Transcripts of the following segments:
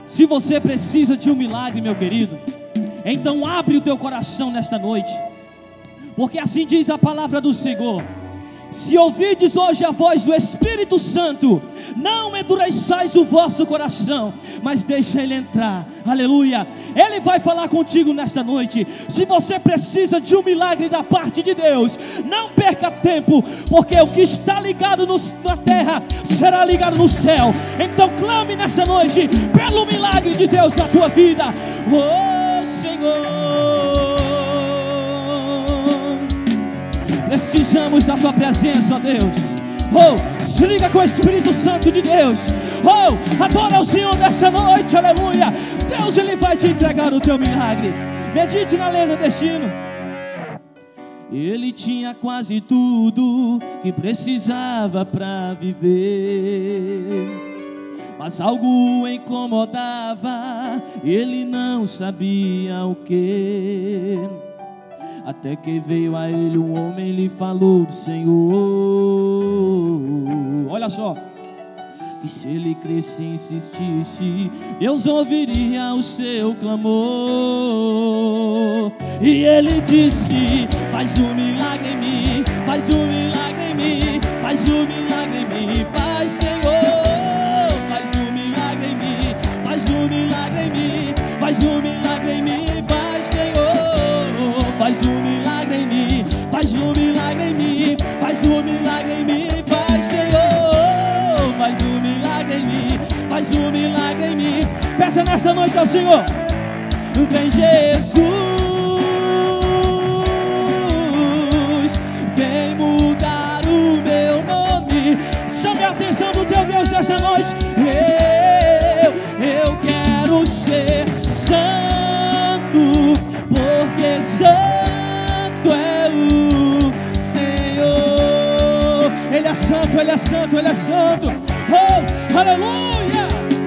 Se você precisa de um milagre, meu querido, então abre o teu coração nesta noite, porque assim diz a palavra do Senhor: se ouvides hoje a voz do Espírito Santo, não endureçais o vosso coração, mas deixa Ele entrar, aleluia. Ele vai falar contigo nesta noite. Se você precisa de um milagre da parte de Deus, não perca tempo, porque o que está ligado na terra, será ligado no céu. Então clame nesta noite, pelo milagre de Deus na tua vida. Oh Senhor, precisamos da tua presença, ó Deus. Oh, se liga com o Espírito Santo de Deus. Oh, adora o Senhor nesta noite, aleluia. Deus, Ele vai te entregar o teu milagre. Medite na lei do destino. Ele tinha quase tudo que precisava para viver, mas algo o incomodava, ele não sabia o que. Até que veio a ele um homem, lhe falou do Senhor. Olha só, que se ele cresce e insistisse, Deus ouviria o seu clamor. E ele disse: faz um milagre em mim, faz um milagre em mim, faz um milagre em mim, faz, Senhor, faz um milagre em mim, faz um milagre em mim, faz um milagre em mim, faz, Senhor, faz um milagre em mim, faz um milagre em mim, faz um milagre em mim, faz, Senhor, faz um milagre em mim, faz um milagre em mim. Peça nessa noite ao Senhor: vem Jesus, vem mudar o meu nome. Chame a atenção do teu Deus nessa noite. Eu quero ser santo, porque santo é o Senhor. Ele é santo, Ele é santo, Ele é santo. Oh, aleluia!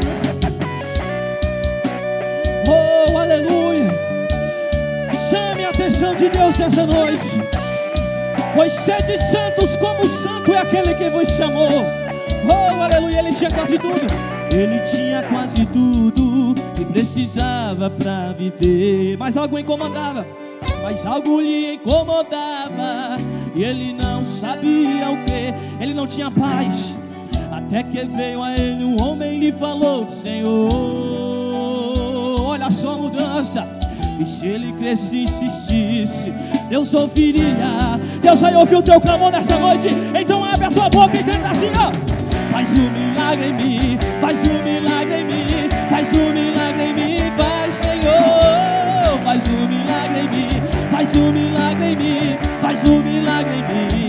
Oh, aleluia! Chame a atenção de Deus nessa noite, pois sede santos como santo é aquele que vos chamou. Oh, aleluia! Ele tinha quase tudo. Ele tinha quase tudo que precisava para viver, mas algo incomodava, mas algo lhe incomodava, e ele não sabia o que. Ele não tinha paz, até que veio a ele um homem e lhe falou do Senhor. Olha só a mudança. E se ele cresce e insistisse, Deus ouviria. Deus vai ouvir o teu clamor nesta noite. Então abre a tua boca e canta assim, ó: faz um milagre em mim, faz um milagre em mim, faz um milagre em mim, faz, Senhor, faz um milagre em mim, faz um milagre em mim, faz um milagre em mim,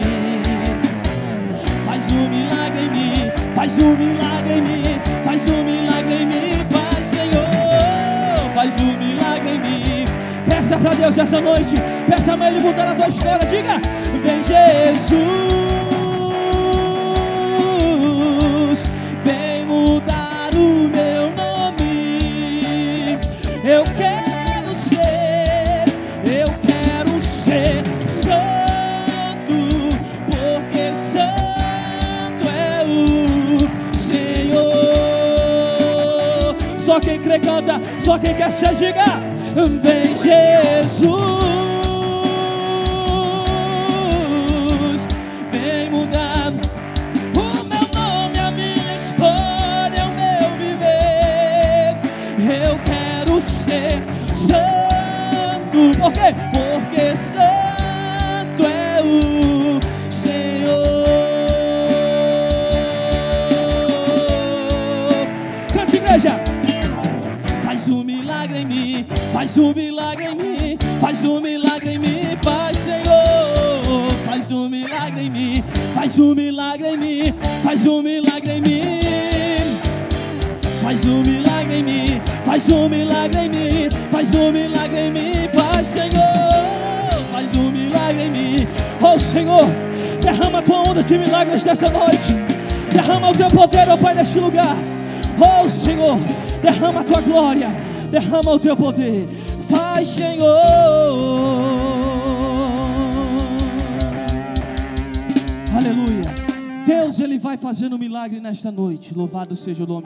faz um milagre em mim, faz um milagre em mim, faz um milagre em mim, faz, Senhor, faz um milagre em mim. Peça pra Deus essa noite, peça pra Ele mudar a tua história. Diga: vem Jesus, vem mudar o meu nome. Eu quero ser santo, porque santo é o Senhor. Só quem crê canta, só quem quer ser, diga: vem Jesus, vem mudar o meu nome, a minha história, o meu viver. Eu quero ser santo. Por quê? Porque santo é o Senhor. Cante, igreja. Faz um milagre em mim, faz um milagre em mim, faz um milagre em mim, faz, Senhor, faz um milagre em mim, faz um milagre em mim, faz um milagre em mim, faz um milagre em mim, faz um milagre em mim, faz um milagre em mim, faz, Senhor, faz um milagre em mim. Oh Senhor, derrama a tua onda de milagres nessa noite, derrama o teu poder, ó Pai, neste lugar. Oh Senhor, derrama a tua glória, derrama o teu poder. Faz, Senhor. Aleluia. Deus, Ele vai fazendo um milagre nesta noite. Louvado seja o nome.